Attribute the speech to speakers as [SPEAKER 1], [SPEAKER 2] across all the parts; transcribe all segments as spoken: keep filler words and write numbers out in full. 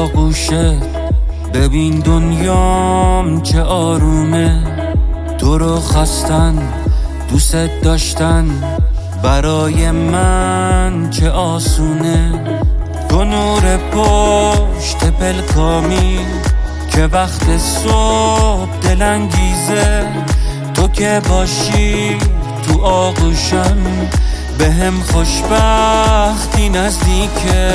[SPEAKER 1] آغوشت ببین دنیام چه آرومه، تو رو خواستن دوست داشتن برای من چه آسونه. تو نور پشت پلکامی که وقت صبح دلانگیزه، تو که باشی تو آغوشم به هم خوشبختی نزدیکه.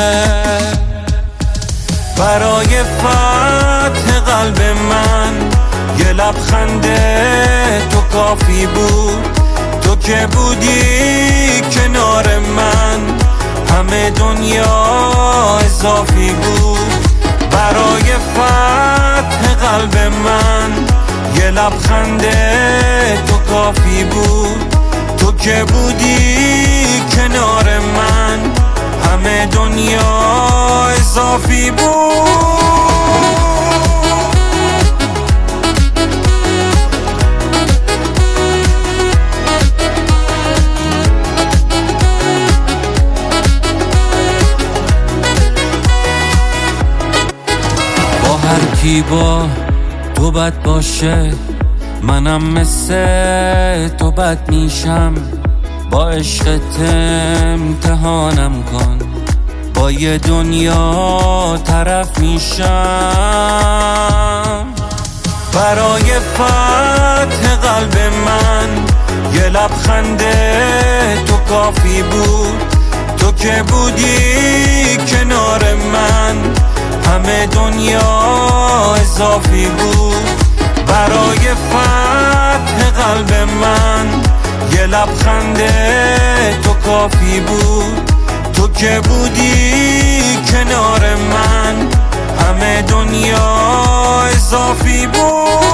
[SPEAKER 1] برای فتح قلب من یه لبخند تو کافی بود، تو که بودی کنار من همه دنیا اضافی بود. برای فتح قلب من یه لبخند تو کافی بود، تو که بودی کنار من همه دنیا اضافی بود. هر کی با تو بد باشه منم مثل تو بد میشم، با عشقت امتحانم کن با یه دنیا طرف میشم. برای فتح قلب من یه لبخند تو کافی بود، تو که بودی کنار من همه دنیا اضافی بود. برای فتح قلب من یه لبخند تو کافی بود، تو که بودی کنار من همه دنیا اضافی بود.